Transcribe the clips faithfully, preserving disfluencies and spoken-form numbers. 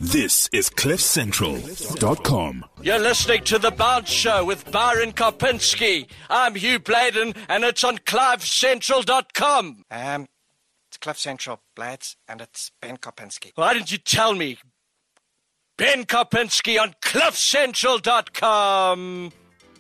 This is cliff central dot com. You're listening to The Bounce Show with Byron Kopinski. I'm Hugh Bladen, and it's on clive central dot com. Um, it's Cliff Central, Blades, and it's Ben Kopinski. Why didn't you tell me? Ben Kopinski on clive central dot com.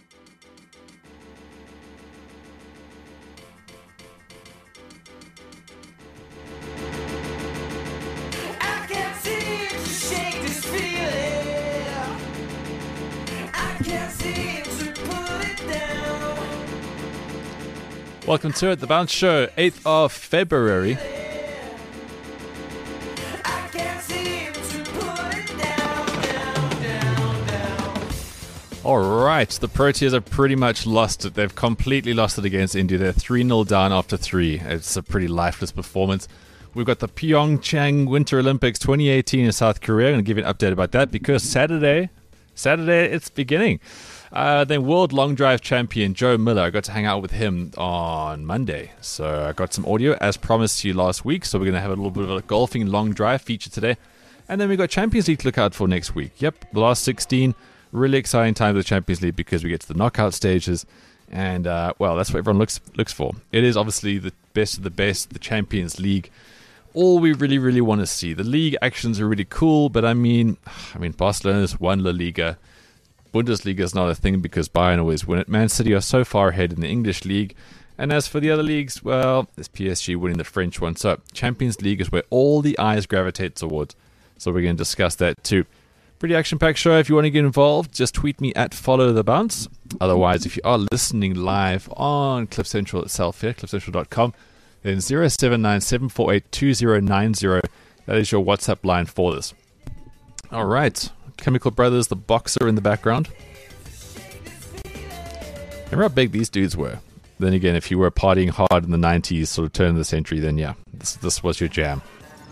Welcome to it, The Bounce Show, eighth of February. Alright, the Proteas have pretty much lost it. They've completely lost it against India. They're three nil down after three. It's a pretty lifeless performance. We've got the Pyeongchang Winter Olympics twenty eighteen in South Korea. I'm going to give you an update about that because Saturday, Saturday it's beginning. Uh, then World Long Drive Champion Joe Miller, I got to hang out with him on Monday. So I got some audio as promised to you last week. So we're going to have a little bit of a golfing long drive feature today. And then we've got Champions League to look out for next week. Yep, the last sixteen. Really exciting time of the Champions League because we get to the knockout stages. And, uh, well, that's what everyone looks looks for. It is obviously the best of the best, the Champions League. All we really, really want to see. The league actions are really cool, but I mean, I mean, Barcelona's won La Liga. Bundesliga is not a thing because Bayern always win it. Man City are so far ahead in the English league. And as for the other leagues, well, there's P S G winning the French one. So Champions League is where all the eyes gravitate towards. So we're going to discuss that too. Pretty action-packed show. If you want to get involved, just tweet me at Follow the Bounce. Otherwise, if you are listening live on Cliff Central itself here, cliff central dot com, then zero seven nine seven four eight two zero nine zero. That is your WhatsApp line for this. All right. Chemical Brothers, the boxer in the background. Remember how big these dudes were? Then again, if you were partying hard in the nineties, sort of turn of the century, then yeah, this this was your jam.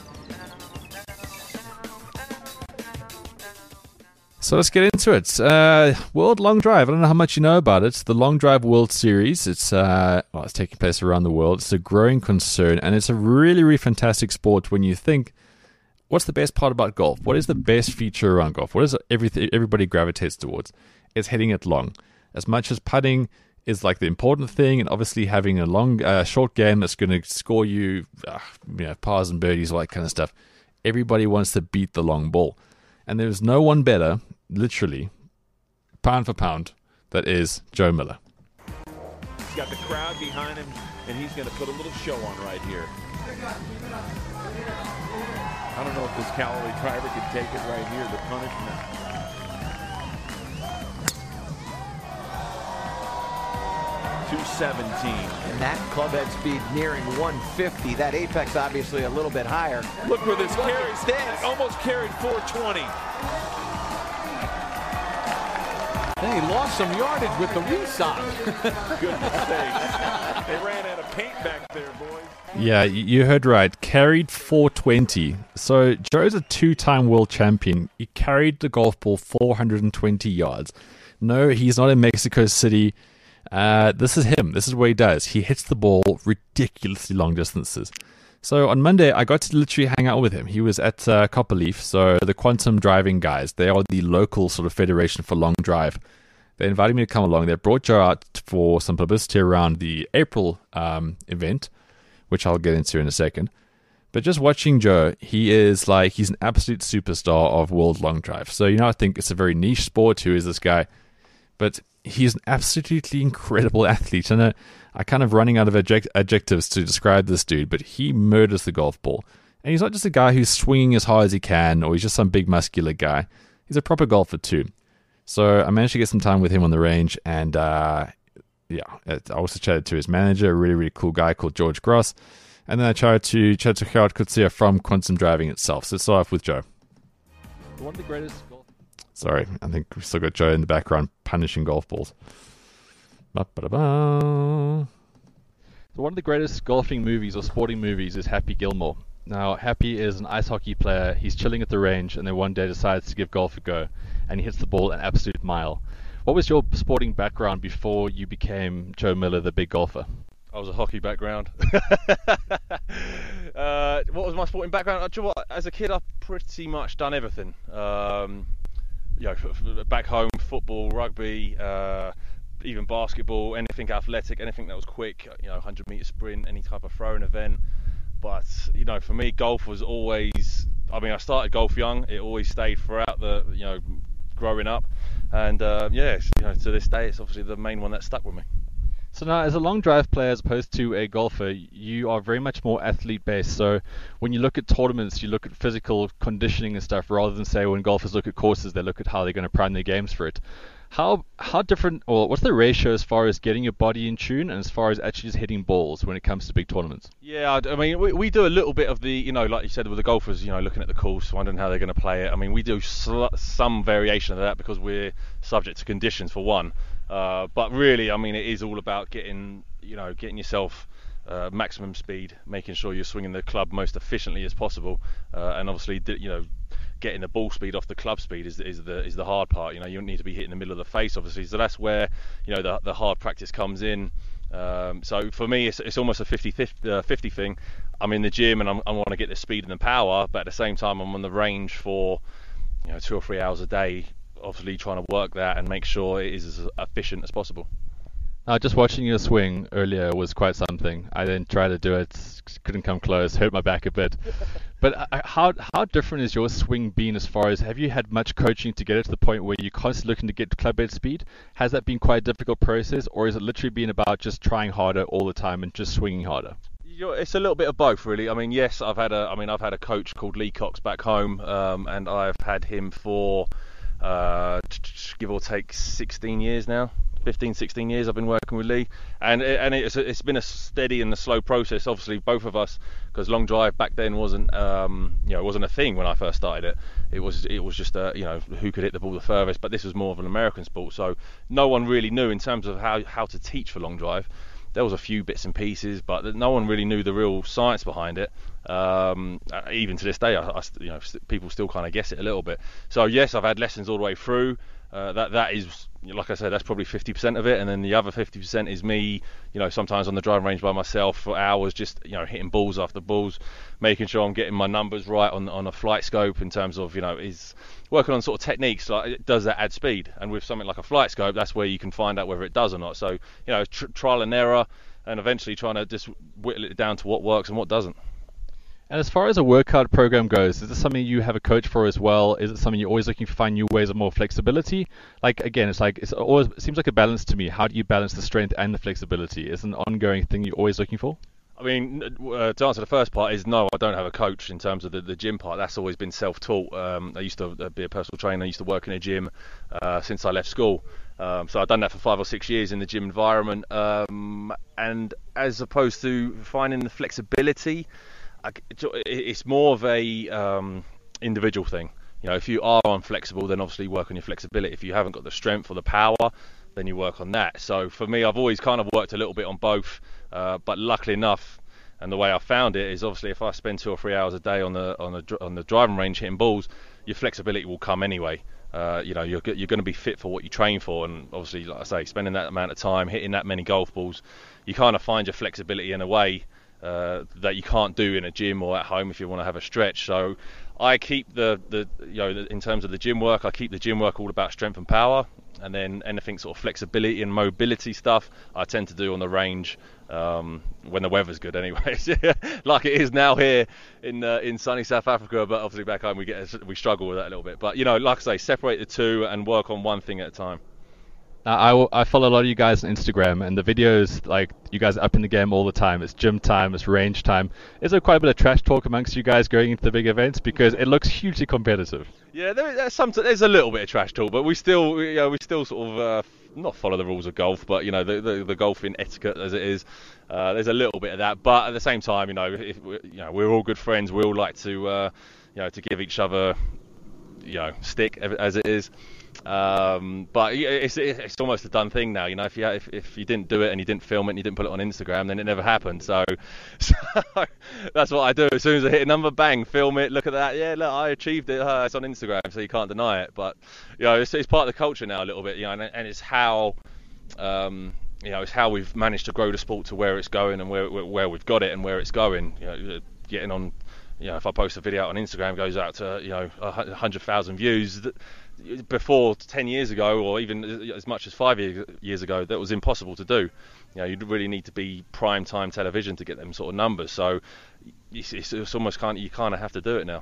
So let's get into it. Uh, World Long Drive. I don't know how much you know about it. The Long Drive World Series. It's uh, well, it's taking place around the world. It's a growing concern, and it's a really, really fantastic sport when you think, what's the best part about golf? What is the best feature around golf? What is everything everybody gravitates towards? It's hitting it long. As much as putting is like the important thing, and obviously having a long, uh, short game that's going to score you, uh, you know, pars and birdies, all that kind of stuff. Everybody wants to beat the long ball, and there's no one better, literally, pound for pound, that is Joe Miller. He's got the crowd behind him, and he's going to put a little show on right here. I don't know if this Callaway driver can take it right here, the punishment. two seventeen. And that club head speed nearing one fifty. That apex obviously a little bit higher. Look where this carry stands. Almost carried four twenty. Hey, he lost some yardage with the resock. Goodness sakes. They ran out of paint back there, boys. Yeah, you heard right. Carried four twenty. So Joe's a two-time world champion. He carried the golf ball four hundred twenty yards. No, he's not in Mexico City. Uh, this is him. This is what he does. He hits the ball ridiculously long distances. So on Monday, I got to literally hang out with him. He was at uh, Copperleaf, so the Quantum Driving guys. They are the local sort of federation for long drive. They invited me to come along. They brought Joe out for some publicity around the April um, event, which I'll get into in a second. But just watching Joe, he is like, he's an absolute superstar of World Long Drive. So, you know, I think it's a very niche sport. Who is this guy? But he's an absolutely incredible athlete. And I, I kind of running out of adject- adjectives to describe this dude, but he murders the golf ball. And he's not just a guy who's swinging as hard as he can, or he's just some big muscular guy. He's a proper golfer too. So I managed to get some time with him on the range, and uh, yeah, I also chatted to his manager, a really, really cool guy called George Gross. And then I chatted to, chatted to Gerard Kutsia from Quantum Driving itself. So let's start off with Joe. One of the greatest golf. Sorry, I think we've still got Joe in the background punishing golf balls. Ba-ba-da-ba. So one of the greatest golfing movies or sporting movies is Happy Gilmore. Now, Happy is an ice hockey player. He's chilling at the range, and then one day decides to give golf a go, and he hits the ball an absolute mile. What was your sporting background before you became Joe Miller, the big golfer? I was a hockey background. uh, what was my sporting background? Do you know what? As a kid, I've pretty much done everything. Um, you know, f- f- back home, football, rugby, uh, even basketball, anything athletic, anything that was quick. You know, one hundred meter sprint, any type of throwing event. But you know, for me, golf was always. I mean, I started golf young. It always stayed throughout the you know growing up, and uh, yeah, you know, to this day, it's obviously the main one that stuck with me. So now, as a long drive player as opposed to a golfer, you are very much more athlete-based. So when you look at tournaments, you look at physical conditioning and stuff, rather than say when golfers look at courses, they look at how they're going to prime their games for it. How how different, or what's the ratio as far as getting your body in tune and as far as actually just hitting balls when it comes to big tournaments? Yeah, I mean, we, we do a little bit of the, you know, like you said with the golfers, you know, looking at the course, wondering how they're going to play it. I mean, we do sl- some variation of that because we're subject to conditions for one. Uh, but really, I mean, it is all about getting, you know, getting yourself uh, maximum speed, making sure you're swinging the club most efficiently as possible, uh, and obviously, you know, getting the ball speed off the club speed is is the is the hard part. You know, you don't need to be hitting the middle of the face, obviously. So that's where, you know, the the hard practice comes in. Um, so for me, it's it's almost a fifty fifty thing. I'm in the gym and I'm, I want to get the speed and the power, but at the same time, I'm on the range for, you know, two or three hours a day. Obviously trying to work that and make sure it is as efficient as possible. Now, just watching you swing earlier was quite something. I then tried to do it, couldn't come close, hurt my back a bit. But uh, how how different is your swing been as far as, have you had much coaching to get it to the point where you're constantly looking to get club head speed? Has that been quite a difficult process, or is it literally been about just trying harder all the time and just swinging harder? It's a little bit of both, really. I mean, yes, I've had a, I mean, I've had a coach called Lee Cox back home, um, and I've had him for uh, give or take sixteen years now. fifteen, sixteen years I've been working with Lee, and it, and it's it's been a steady and a slow process. Obviously, both of us, because long drive back then wasn't um, you know it wasn't a thing when I first started it. It was it was just a, you know who could hit the ball the furthest. But this was more of an American sport, so no one really knew in terms of how how to teach for long drive. There was a few bits and pieces, but no one really knew the real science behind it. Um, even to this day, I, I, you know, people still kind of guess it a little bit. So yes, I've had lessons all the way through. Uh, that that is, like I said, that's probably fifty percent of it, and then the other fifty percent is me, you know, sometimes on the driving range by myself for hours, just you know, hitting balls after balls, making sure I'm getting my numbers right on on a flight scope in terms of, you know, is working on sort of techniques like does that add speed, and with something like a flight scope, that's where you can find out whether it does or not. So you know, tr- trial and error, and eventually trying to just whittle it down to what works and what doesn't. And as far as a workout program goes, is this something you have a coach for as well? Is it something you're always looking to find new ways of more flexibility? Like, again, it's like, it's always, it seems like a balance to me. How do you balance the strength and the flexibility? Is it an ongoing thing you're always looking for? I mean, uh, to answer the first part is no, I don't have a coach in terms of the, the gym part. That's always been self-taught. Um, I used to be a personal trainer. I used to work in a gym uh, since I left school. Um, so I've done that for five or six years in the gym environment. Um, and as opposed to finding the flexibility, I, it's more of a um, individual thing. You know, if you are unflexible, then obviously work on your flexibility. If you haven't got the strength or the power, then you work on that. So for me, I've always kind of worked a little bit on both. Uh, but luckily enough, and the way I found it is obviously if I spend two or three hours a day on the on the on the driving range hitting balls, your flexibility will come anyway. Uh, you know, you're you're going to be fit for what you train for, and obviously, like I say, spending that amount of time hitting that many golf balls, you kind of find your flexibility in a way uh, that you can't do in a gym or at home if you want to have a stretch. So I keep the the you know in terms of the gym work, I keep the gym work all about strength and power, and then anything sort of flexibility and mobility stuff I tend to do on the range. Um, when the weather's good, anyways, like it is now here in uh, in sunny South Africa. But obviously back home we get we struggle with that a little bit. But you know, like I say, separate the two and work on one thing at a time. Uh, I, I follow a lot of you guys on Instagram, and the videos, like, you guys are up in the game all the time. It's gym time, it's range time. Is there quite a bit of trash talk amongst you guys going into the big events? Because it looks hugely competitive. Yeah, there, there's some, there's a little bit of trash talk, but we still, you know, we still sort of uh, not follow the rules of golf, but you know, the the, the golfing etiquette as it is. Uh, there's a little bit of that, but at the same time, you know, if we, you know, we're all good friends. We all like to, uh, you know, to give each other, you know, stick as it is. Um, but it's it's almost a done thing now, you know. If you if, if you didn't do it and you didn't film it and you didn't put it on Instagram, then it never happened. So, so that's what I do. As soon as I hit a number, bang, film it. Look at that. Yeah, look, I achieved it. Uh, it's on Instagram, so you can't deny it. But you know, it's, it's part of the culture now a little bit, you know, and, and it's how um, you know, it's how we've managed to grow the sport to where it's going and where where we've got it and where it's going. You know, getting on, you know, if I post a video out on Instagram, it goes out to, you know, a hundred thousand views. Before ten years ago, or even as much as five years ago, that was impossible to do. You know, you really need to be prime time television to get them sort of numbers. So it's, it's almost kind of, you kind of have to do it now.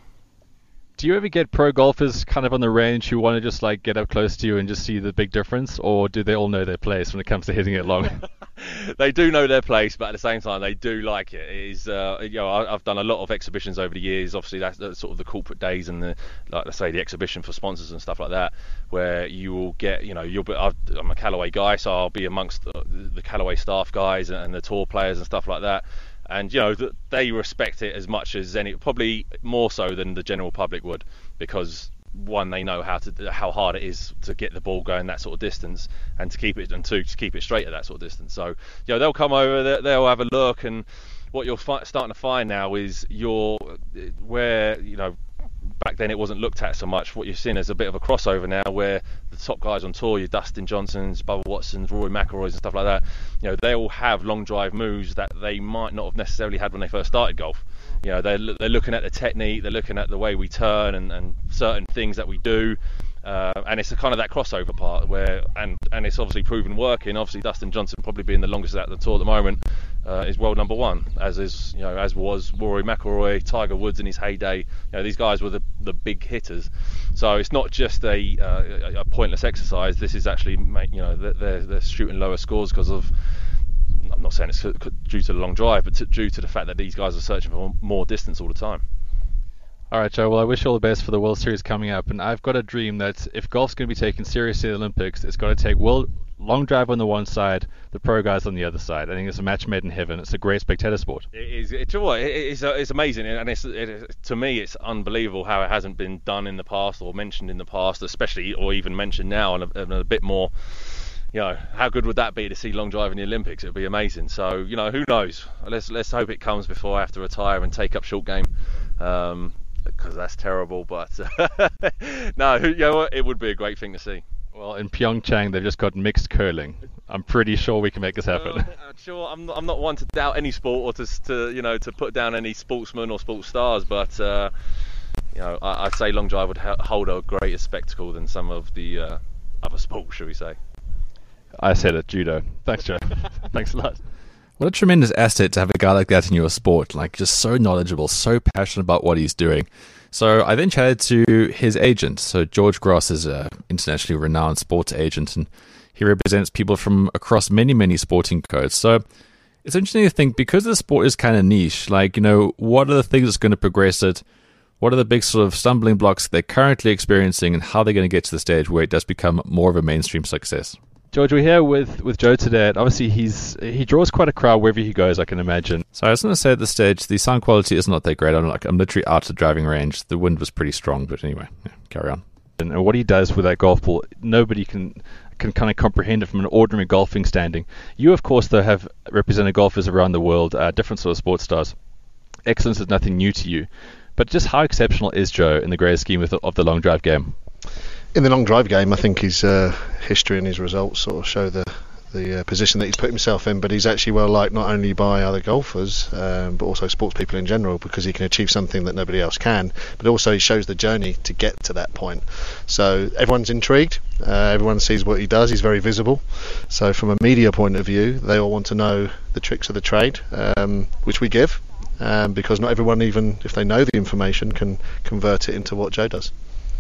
Do you ever get pro golfers kind of on the range who want to just like get up close to you and just see the big difference, or do they all know their place when it comes to hitting it long? They do know their place, but at the same time, they do like it. It is, uh, you know, I've done a lot of exhibitions over the years. Obviously, that's, that's sort of the corporate days and the, like I say, the exhibition for sponsors and stuff like that, where you will get, you know, you'll be. I've, I'm a Callaway guy, so I'll be amongst the, the Callaway staff guys and, and the tour players and stuff like that. And you know, they respect it as much as any, probably more so than the general public would, because one, they know how to how hard it is to get the ball going that sort of distance, and to keep it, and two, to keep it straight at that sort of distance. So, you know, they'll come over, they'll have a look, and what you're fi- starting to find now is you're where, you know, back then it wasn't looked at so much. What you're seeing is a bit of a crossover now, where the top guys on tour, your Dustin Johnsons, Bubba Watsons, Rory McIlroys and stuff like that, you know, they all have long drive moves that they might not have necessarily had when they first started golf. You know, they're, they're looking at the technique, they're looking at the way we turn and, and certain things that we do. Uh, and it's a kind of that crossover part where, and, and it's obviously proven working. Obviously, Dustin Johnson probably being the longest out of the tour at the moment, uh, is world number one, as is, you know, as was Rory McIlroy, Tiger Woods in his heyday. You know, these guys were the, the big hitters. So it's not just a, uh, a pointless exercise. This is actually, you know, they're, they're shooting lower scores because of, I'm not saying it's due to the long drive, but to, due to the fact that these guys are searching for more distance all the time. All right, Joe. Well, I wish you all the best for the World Series coming up, and I've got a dream that if golf's going to be taken seriously at the Olympics, it's got to take world long drive on the one side, the pro guys on the other side. I think it's a match made in heaven. It's a great spectator sport. It is. It, you know what? It, it's, it's amazing, and it's it, to me, it's unbelievable how it hasn't been done in the past or mentioned in the past, especially or even mentioned now, and a, and a bit more. You know, how good would that be to see long drive in the Olympics? It would be amazing. So, you know, who knows? Let's let's hope it comes before I have to retire and take up short game. Um, because that's terrible, but uh, no, you know what, it would be a great thing to see. Well, in Pyeongchang they've just got mixed curling. I'm pretty sure we can make this happen. Well, I'm sure I'm not, I'm not one to doubt any sport or to, to you know to put down any sportsmen or sports stars, but uh, you know I, I'd say long drive would ha- hold a greater spectacle than some of the uh, other sports, shall we say? I said it, judo. Thanks, Joe. Thanks a lot. What a tremendous asset to have a guy like that in your sport, like just so knowledgeable, so passionate about what he's doing. So I then chatted to his agent. So George Gross is an internationally renowned sports agent, and he represents people from across many, many sporting codes. So it's interesting to think, because the sport is kind of niche, like, you know, what are the things that's going to progress it? What are the big sort of stumbling blocks they're currently experiencing, and how they're going to get to the stage where it does become more of a mainstream success? George, we're here with, with Joe today. And obviously, he's he draws quite a crowd wherever he goes, I can imagine. So I was going to say at this stage, the sound quality is not that great. I'm like I'm literally out of the driving range. The wind was pretty strong, but anyway, yeah, carry on. And, and what he does with that golf ball, nobody can can kind of comprehend it from an ordinary golfing standing. You, of course, though, have represented golfers around the world, uh, different sort of sports stars. Excellence is nothing new to you. But just how exceptional is Joe in the greater scheme of the, of the long drive game? In the long drive game, I think his uh, history and his results sort of show the the uh, position that he's put himself in, but he's actually well liked not only by other golfers um, but also sports people in general, because he can achieve something that nobody else can, but also he shows the journey to get to that point. So everyone's intrigued, uh, everyone sees what he does, he's very visible, so from a media point of view they all want to know the tricks of the trade, um, which we give, um, because not everyone, even if they know the information, can convert it into what Joe does.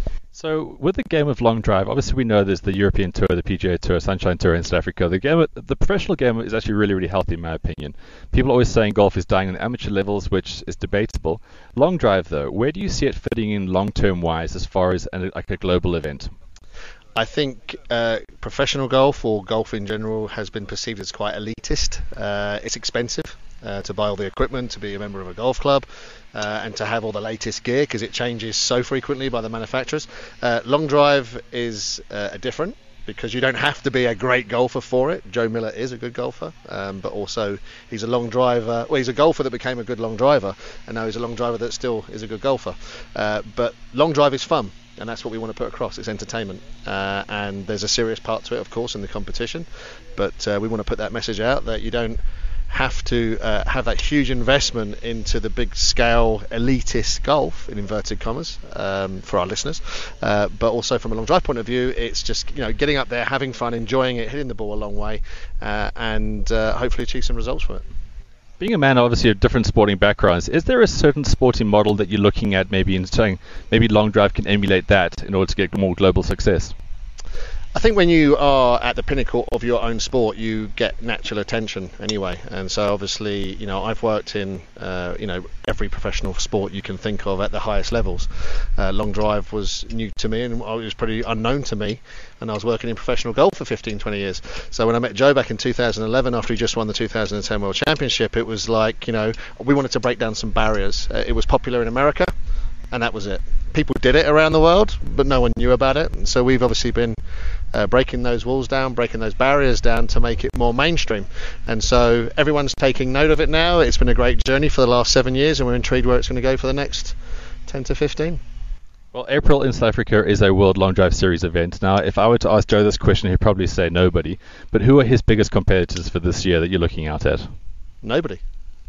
So with the game of long drive, obviously we know there's the European Tour, the P G A Tour, Sunshine Tour in South Africa. The game, the professional game is actually really, really healthy in my opinion. People are always saying golf is dying on amateur levels, which is debatable. Long drive though, where do you see it fitting in long-term wise as far as an, like a global event? I think uh, professional golf, or golf in general, has been perceived as quite elitist. Uh, it's expensive uh, to buy all the equipment, to be a member of a golf club, uh, and to have all the latest gear, because it changes so frequently by the manufacturers. Uh, long drive is uh, different, because you don't have to be a great golfer for it. Joe Miller is a good golfer, um, but also he's a long driver. Well, he's a golfer that became a good long driver, and now he's a long driver that still is a good golfer. Uh, but long drive is fun. and that's what we want to put across. It's entertainment, uh, and there's a serious part to it, of course, in the competition, but uh, we want to put that message out that you don't have to uh, have that huge investment into the big scale elitist golf, in inverted commas, um, for our listeners, uh, but also from a long drive point of view, it's just, you know, getting up there, having fun, enjoying it, hitting the ball a long way, uh, and uh, hopefully achieve some results from it. Being a man obviously of different sporting backgrounds, is there a certain sporting model that you're looking at, maybe in saying maybe long drive can emulate that in order to get more global success? I think when you are at the pinnacle of your own sport, you get natural attention anyway. And so obviously, you know, I've worked in, uh, you know, every professional sport you can think of at the highest levels. Uh, long drive was new to me, and it was pretty unknown to me. And I was working in professional golf for fifteen, twenty years. So when I met Joe back in two thousand eleven, after he just won the two thousand ten World Championship, it was like, you know, we wanted to break down some barriers. Uh, it was popular in America, and that was it. People did it around the world, but no one knew about it. And so we've obviously been uh, breaking those walls down, breaking those barriers down to make it more mainstream. And so everyone's taking note of it now. It's been a great journey for the last seven years, and we're intrigued where it's going to go for the next ten to fifteen. Well, April in South Africa is a World Long Drive Series event. Now, if I were to ask Joe this question, he'd probably say nobody. But who are his biggest competitors for this year that you're looking out at? Nobody.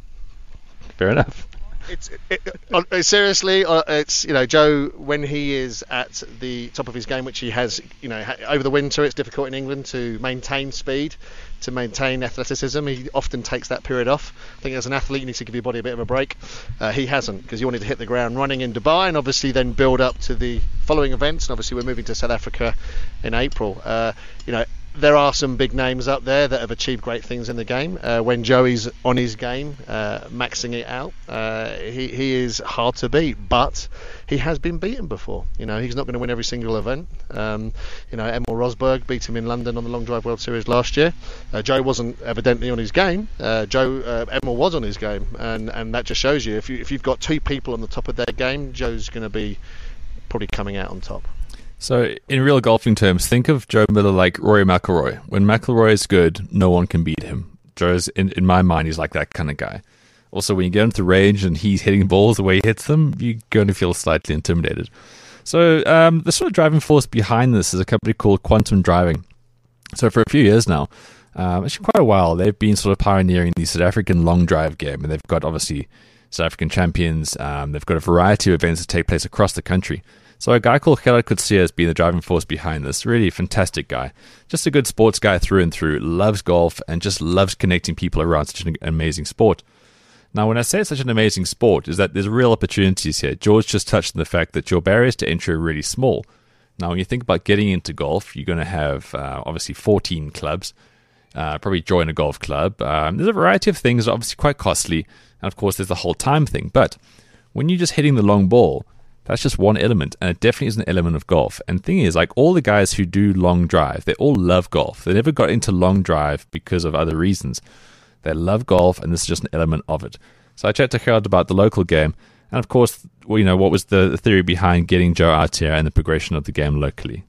Fair enough. It's it, it, seriously, uh, it's, you know, Joe, when he is at the top of his game, which he has, you know, ha- over the winter, it's difficult in England to maintain speed, to maintain athleticism. He often takes that period off. I think as an athlete, you need to give your body a bit of a break. Uh, he hasn't, because he wanted to hit the ground running in Dubai, and obviously then build up to the following events. And obviously we're moving to South Africa in April. Uh, you know, there are some big names up there that have achieved great things in the game. Uh, when Joey's on his game, uh, maxing it out, uh, he, he is hard to beat, but he has been beaten before. You know, he's not going to win every single event. Um, you know, Emil Rosberg beat him in London on the Long Drive World Series last year. Uh, Joe wasn't evidently on his game. Uh, Joe uh, Emil was on his game, and, and that just shows you if you if you've got two people on the top of their game, Joe's going to be probably coming out on top. So, in real golfing terms, think of Joe Miller like Rory McIlroy. When McIlroy is good, no one can beat him. Joe's, in, in my mind, he's like that kind of guy. Also, when you get into the range and he's hitting balls the way he hits them, you're going to feel slightly intimidated. So, um, the sort of driving force behind this is a company called Quantum Driving. So, for a few years now, um, actually quite a while, they've been sort of pioneering the South African long drive game. And they've got, obviously, South African champions. Um, they've got a variety of events that take place across the country. So a guy called Gerard Coetzee has been the driving force behind this. Really fantastic guy. Just a good sports guy through and through. Loves golf and just loves connecting people around such an amazing sport. Now, when I say it's such an amazing sport, is that there's real opportunities here. George just touched on the fact that your barriers to entry are really small. Now, when you think about getting into golf, you're going to have, uh, obviously, fourteen clubs. Uh, probably join a golf club. Um, there's a variety of things that are obviously quite costly. And, of course, there's the whole time thing. But when you're just hitting the long ball, that's just one element, and it definitely is an element of golf. And the thing is, like all the guys who do long drive, they all love golf. They never got into long drive because of other reasons. They love golf, and this is just an element of it. So I chatted to Gerard about the local game, and of course, well, you know, what was the theory behind getting Joe out here and the progression of the game locally.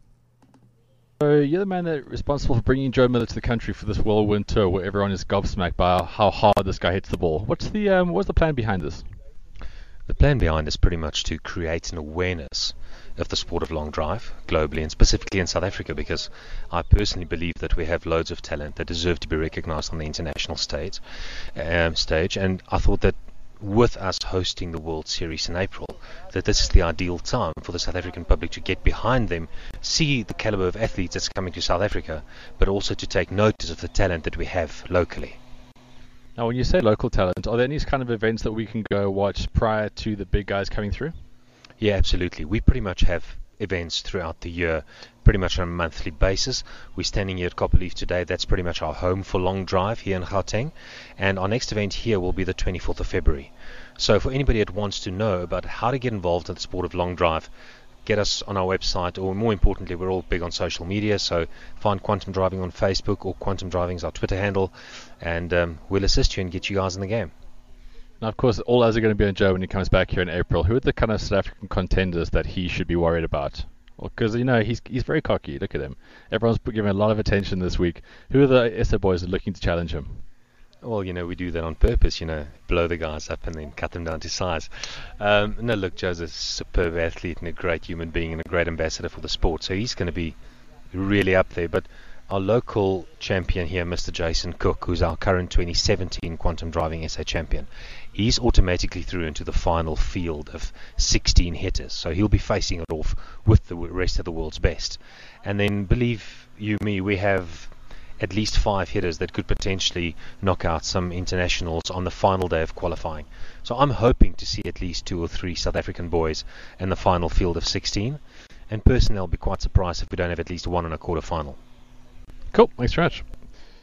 So you're the man that responsible for bringing Joe Miller to the country for this whirlwind tour, where everyone is gobsmacked by how hard this guy hits the ball. What's the um, what's the plan behind this? The plan behind is pretty much to create an awareness of the sport of long drive globally and specifically in South Africa, because I personally believe that we have loads of talent that deserve to be recognized on the international stage. Um, stage. And I thought that with us hosting the World Series in April, that this is the ideal time for the South African public to get behind them, see the caliber of athletes that's coming to South Africa, but also to take notice of the talent that we have locally. Now, when you say local talent, are there any kind of events that we can go watch prior to the big guys coming through? Yeah, absolutely. We pretty much have events throughout the year, pretty much on a monthly basis. We're standing here at Copperleaf today. That's pretty much our home for long drive here in Gauteng. And our next event here will be the twenty-fourth of February. So for anybody that wants to know about how to get involved in the sport of long drive, get us on our website, or more importantly, we're all big on social media, so find Quantum Driving on Facebook, or Quantum Driving is our Twitter handle, and um, we'll assist you and get you guys in the game. Now, of course, all eyes are going to be on Joe when he comes back here in April. Who are the kind of South African contenders that he should be worried about? Because, well, you know, he's he's very cocky. Look at him. Everyone's giving a lot of attention this week. Who are the S A boys that are looking to challenge him? Well, you know, we do that on purpose, you know, blow the guys up and then cut them down to size. Um, no, look, Joe's a superb athlete and a great human being and a great ambassador for the sport, so he's going to be really up there. But our local champion here, Mister Jason Cook, who's our current twenty seventeen Quantum Driving S A champion, he's automatically through into the final field of sixteen hitters, so he'll be facing it off with the rest of the world's best. And then, believe you me, we have at least five hitters that could potentially knock out some internationals on the final day of qualifying. So I'm hoping to see at least two or three South African boys in the final field of sixteen. And personally, I'll be quite surprised if we don't have at least one in a quarter final. Cool, thanks very much.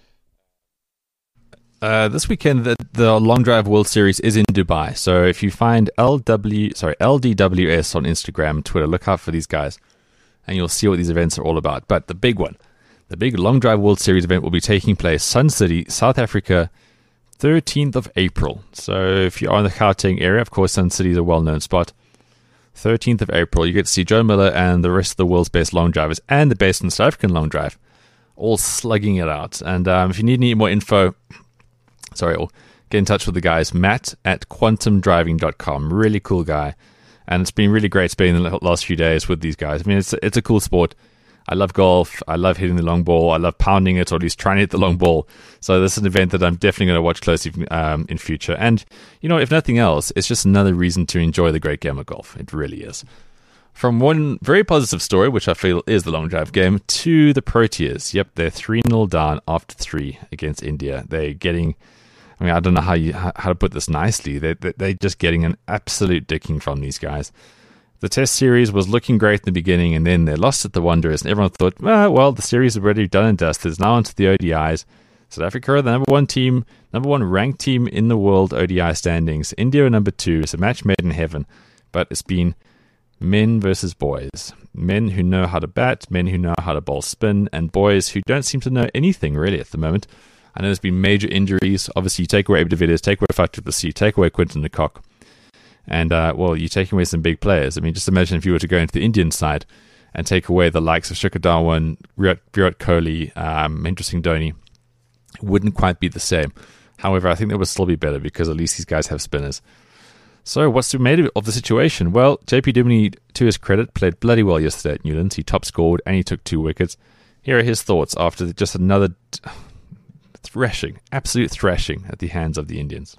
Uh, this weekend, the, the Long Drive World Series is in Dubai. So if you find L W, sorry, L D W S on Instagram, Twitter, look out for these guys, and you'll see what these events are all about. But the big one, the big Long Drive World Series event will be taking place Sun City, South Africa, thirteenth of April. So if you are in the Gauteng area, of course, Sun City is a well-known spot. thirteenth of April, you get to see Joe Miller and the rest of the world's best long drivers and the best in South African long drive, all slugging it out. And um, if you need any more info, sorry, or get in touch with the guys, Matt at quantum driving dot com. Really cool guy. And it's been really great spending the last few days with these guys. I mean, it's it's a cool sport. I love golf. I love hitting the long ball. I love pounding it, or at least trying to hit the long ball. So this is an event that I'm definitely going to watch closely um, in future. And, you know, if nothing else, it's just another reason to enjoy the great game of golf. It really is. From one very positive story, which I feel is the long drive game, to the Proteas. Yep, they're three nil down after three against India. They're getting, I mean, I don't know how you how to put this nicely. They're, they're just getting an absolute dicking from these guys. The test series was looking great in the beginning, and then they lost at the Wanderers, and everyone thought, well, well, the series is already done and dusted. It's now onto the O D Is. South Africa are the number one team, number one ranked team in the world O D I standings. India are number two. It's a match made in heaven, but it's been men versus boys. Men who know how to bat, men who know how to bowl spin, and boys who don't seem to know anything really at the moment. I know there's been major injuries. Obviously, you take away Abe de Villiers, take away Fatu Plessis, take away Quinton de Kock. And, uh, well, you're taking away some big players. I mean, just imagine if you were to go into the Indian side and take away the likes of Shikhar Dhawan, Virat, Virat Kohli, um, Mahendra Singh Dhoni. It wouldn't quite be the same. However, I think that would still be better because at least these guys have spinners. So what's the made of the situation? Well, J P Duminy, to his credit, played bloody well yesterday at Newlands. He top scored and he took two wickets. Here are his thoughts after just another thrashing, absolute thrashing at the hands of the Indians.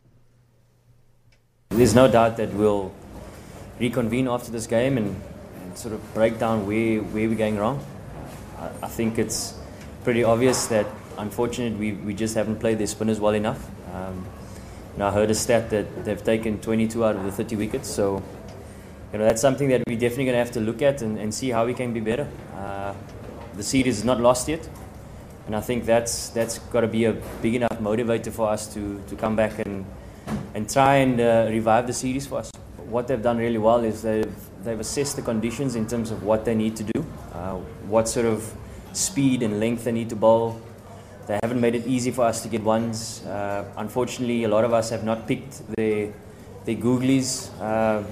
There's no doubt that we'll reconvene after this game and, and sort of break down where, where we're going wrong. I, I think it's pretty obvious that, unfortunately, we, we just haven't played their spinners well enough. Um, you know, I heard a stat that they've taken twenty-two out of the thirty wickets, so you know that's something that we're definitely going to have to look at and, and see how we can be better. Uh, the series is not lost yet, and I think that's that's got to be a big enough motivator for us to, to come back and and try and uh, revive the series for us. What they've done really well is they've, they've assessed the conditions in terms of what they need to do, uh, what sort of speed and length they need to bowl. They haven't made it easy for us to get ones. Uh, unfortunately, a lot of us have not picked their, their googlies. Uh,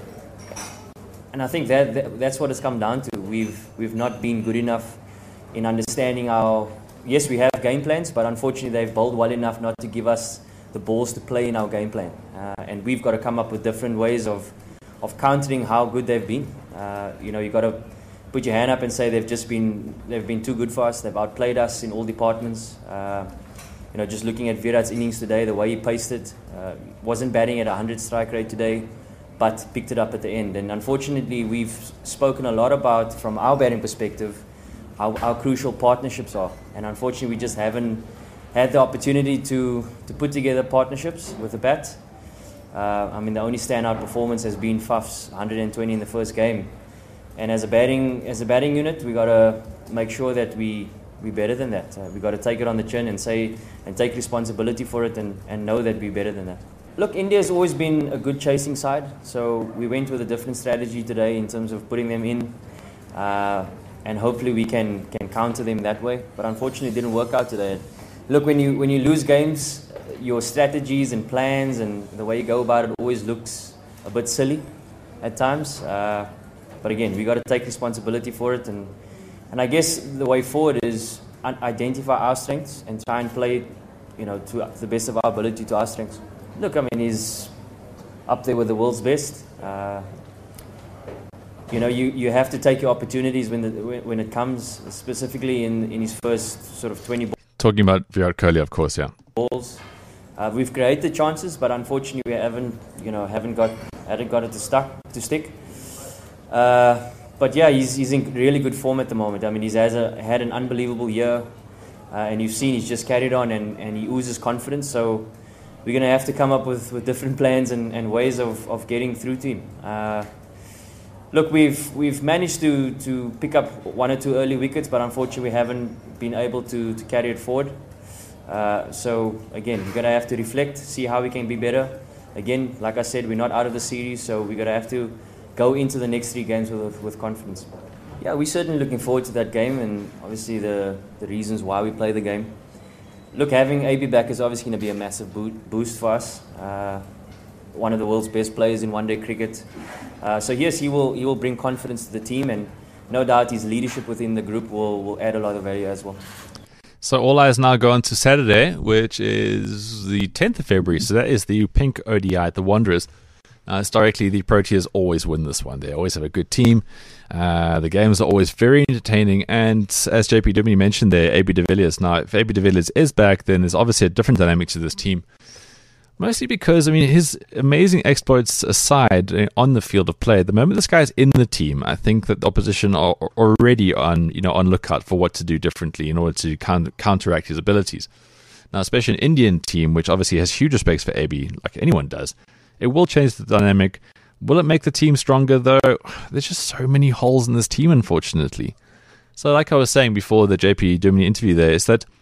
and I think that, that that's what it's come down to. We've, we've not been good enough in understanding our... Yes, we have game plans, but unfortunately they've bowled well enough not to give us the balls to play in our game plan. Uh, and we've got to come up with different ways of, of countering how good they've been. Uh, you know, you've got to put your hand up and say they've just been, they've been too good for us. They've outplayed us in all departments. Uh, you know, just looking at Virat's innings today, the way he paced it, uh, wasn't batting at a hundred strike rate today, but picked it up at the end. And unfortunately, we've spoken a lot about, from our batting perspective, how, how crucial partnerships are. And unfortunately, we just haven't had the opportunity to, to put together partnerships with the bat. Uh, I mean, the only standout performance has been Faf's one hundred twenty in the first game. And as a batting as a batting unit, we got to make sure that we we better than that. Uh, we got to take it on the chin and say and take responsibility for it and, and know that we're better than that. Look, India's always been a good chasing side, so we went with a different strategy today in terms of putting them in, uh, and hopefully we can can counter them that way. But unfortunately, it didn't work out today. Look, when you when you lose games, your strategies and plans and the way you go about it always looks a bit silly at times. Uh, but again, we got to take responsibility for it, and and I guess the way forward is identify our strengths and try and play you know, to the best of our ability, to our strengths. Look, I mean, he's up there with the world's best. Uh, you know, you, you have to take your opportunities when the, when it comes, specifically in, in his first sort of twenty balls. Talking about Virat Kohli, of course, yeah. Balls. Uh, we've created chances, but unfortunately we haven't, you know, haven't got, haven't got it to stuck to stick. Uh, but yeah, he's he's in really good form at the moment. I mean, he's has a, had an unbelievable year, uh, and you've seen he's just carried on, and, and he oozes confidence. So we're going to have to come up with, with different plans and, and ways of, of getting through to him. Uh, look, we've we've managed to, to pick up one or two early wickets, but unfortunately we haven't been able to, to carry it forward. Uh, so again, we're going to have to reflect, see how we can be better. Again, like I said, we're not out of the series, so we're going to have to go into the next three games with with confidence. Yeah, we're certainly looking forward to that game, and obviously the, the reasons why we play the game. Look, having A B back is obviously going to be a massive boost for us. Uh, one of the world's best players in one-day cricket. Uh, so yes, he will he will bring confidence to the team, and no doubt his leadership within the group will, will add a lot of value as well. So all eyes now go on to Saturday, which is the tenth of February. So that is the Pink O D I at the Wanderers. Uh, historically, the Proteas always win this one. They always have a good team. Uh, the games are always very entertaining. And as J P W mentioned there, A B de Villiers. Now, if A B de Villiers is back, then there's obviously a different dynamic to this team. Mostly because, I mean, his amazing exploits aside on the field of play, the moment this guy's in the team, I think that the opposition are already on, you know, on lookout for what to do differently in order to counter- counteract his abilities. Now, especially an Indian team, which obviously has huge respects for A B, like anyone does, it will change the dynamic. Will it make the team stronger, though? There's just so many holes in this team, unfortunately. So like I was saying before the J P Duminy interview there, is that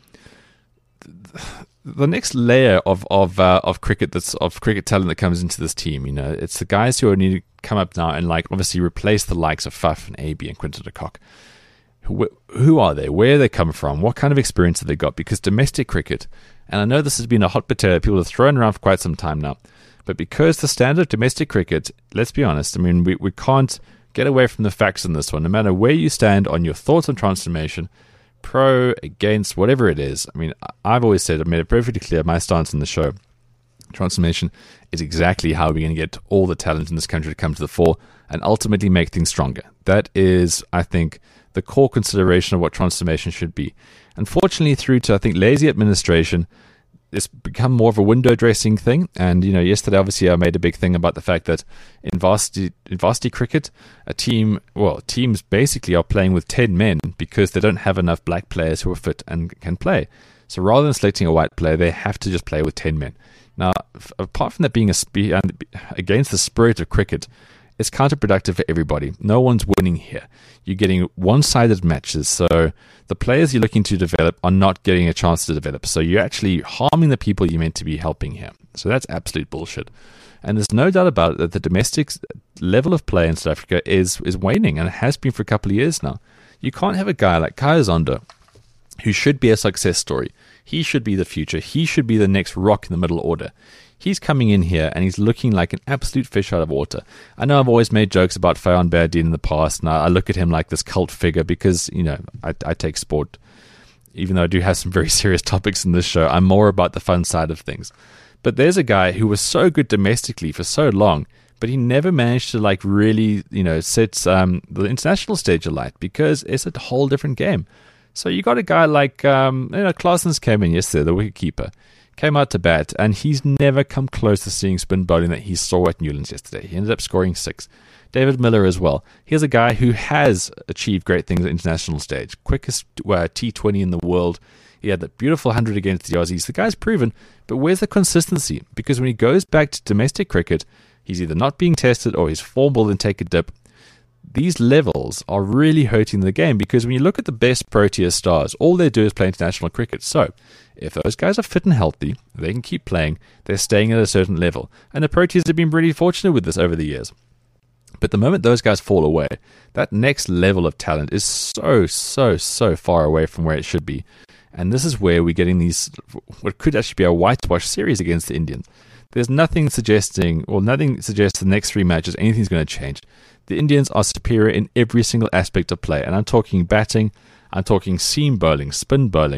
the next layer of of uh, of cricket that's of cricket talent that comes into this team, you know, it's the guys who need to come up now and like obviously replace the likes of Faf and A B and Quinton de Kock. Who, who are they? Where they come from? What kind of experience have they got? Because domestic cricket, and I know this has been a hot potato people have thrown around for quite some time now, but because the standard of domestic cricket, let's be honest, I mean, we, we can't get away from the facts in this one. No matter where you stand on your thoughts on transformation, pro, against, whatever it is. I mean, I've always said, I made it perfectly clear, my stance in the show, transformation is exactly how we're going to get all the talent in this country to come to the fore and ultimately make things stronger. That is, I think, the core consideration of what transformation should be. Unfortunately, through to, I think, lazy administration, it's become more of a window dressing thing. And, you know, yesterday, obviously, I made a big thing about the fact that in varsity, in varsity cricket, a team, well, teams basically are playing with ten men because they don't have enough black players who are fit and can play. So rather than selecting a white player, they have to just play with ten men. Now, f- apart from that being a spe- against the spirit of cricket, it's counterproductive for everybody. No one's winning here. You're getting one-sided matches. So the players you're looking to develop are not getting a chance to develop. So you're actually harming the people you're meant to be helping here. So that's absolute bullshit. And there's no doubt about it that the domestic level of play in South Africa is, is waning, and it has been for a couple of years now. You can't have a guy like Khaya Zondo, who should be a success story. He should be the future. He should be the next rock in the middle order. He's coming in here and he's looking like an absolute fish out of water. I know I've always made jokes about Fayon Berdien in the past, and I look at him like this cult figure because, you know, I, I take sport. Even though I do have some very serious topics in this show, I'm more about the fun side of things. But there's a guy who was so good domestically for so long, but he never managed to like really, you know, set um, the international stage alight because it's a whole different game. So you got a guy like, um, you know, Claessens came in yesterday, the wicketkeeper. Came out to bat, and he's never come close to seeing spin bowling that he saw at Newlands yesterday. He ended up scoring six. David Miller as well. Here's a guy who has achieved great things at the international stage. Quickest uh, T twenty in the world. He had that beautiful one hundred against the Aussies. The guy's proven, but where's the consistency? Because when he goes back to domestic cricket, he's either not being tested or his form will then take a dip. These levels are really hurting the game because when you look at the best Protea stars, all they do is play international cricket. So if those guys are fit and healthy, they can keep playing, they're staying at a certain level. And the Proteas have been pretty fortunate with this over the years. But the moment those guys fall away, that next level of talent is so, so, so far away from where it should be. And this is where we're getting these, what could actually be a whitewash series against the Indians. There's nothing suggesting, or nothing suggests the next three matches anything's going to change. The Indians are superior in every single aspect of play. And I'm talking batting, I'm talking seam bowling, spin bowling,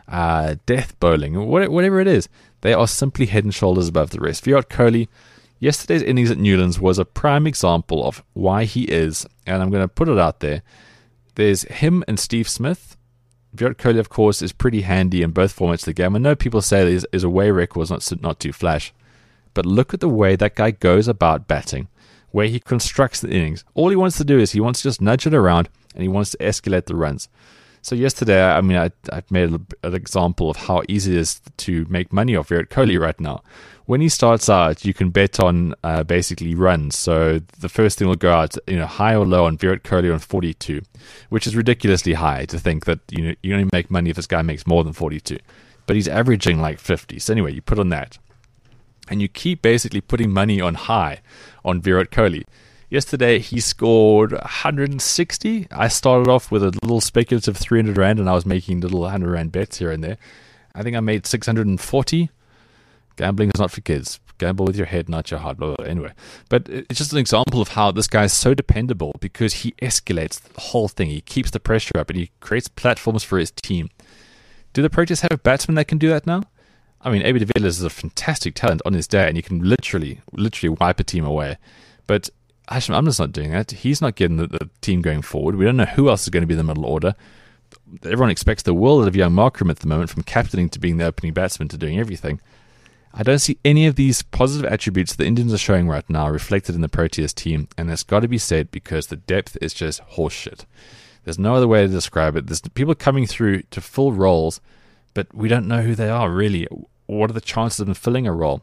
uh, death bowling, whatever it is. They are simply head and shoulders above the rest. Virat Kohli, yesterday's innings at Newlands was a prime example of why he is, and I'm going to put it out there. There's him and Steve Smith. Virat Kohli, of course, is pretty handy in both formats of the game. I know people say his, his away record was not, not too flash, but look at the way that guy goes about batting, where he constructs the innings. All he wants to do is he wants to just nudge it around, and he wants to escalate the runs. So yesterday, I mean, I, I made an example of how easy it is to make money off Virat Kohli right now. When he starts out, you can bet on uh, basically runs. So the first thing will go out, you know, high or low on Virat Kohli on forty-two, which is ridiculously high to think that, you know, you only make money if this guy makes more than forty-two. But he's averaging like fifty. So anyway, you put on that. And you keep basically putting money on high on Virat Kohli. Yesterday, he scored one hundred sixty. I started off with a little speculative three hundred rand, and I was making little one hundred rand bets here and there. I think I made six hundred forty. Gambling is not for kids. Gamble with your head, not your heart. Blah, blah, blah. Anyway, but it's just an example of how this guy is so dependable because he escalates the whole thing. He keeps the pressure up, and he creates platforms for his team. Do the Proteas have a batsman that can do that now? I mean, A B de Villiers is a fantastic talent on his day, and he can literally, literally wipe a team away. But Hashim Amla's not doing that. He's not getting the, the team going forward. We don't know who else is going to be in the middle order. Everyone expects the world of young Markram at the moment, from captaining to being the opening batsman to doing everything. I don't see any of these positive attributes the Indians are showing right now reflected in the Proteas team, and that's got to be said because the depth is just horseshit. There's no other way to describe it. There's people coming through to full roles, but we don't know who they are, really. What are the chances of them filling a role?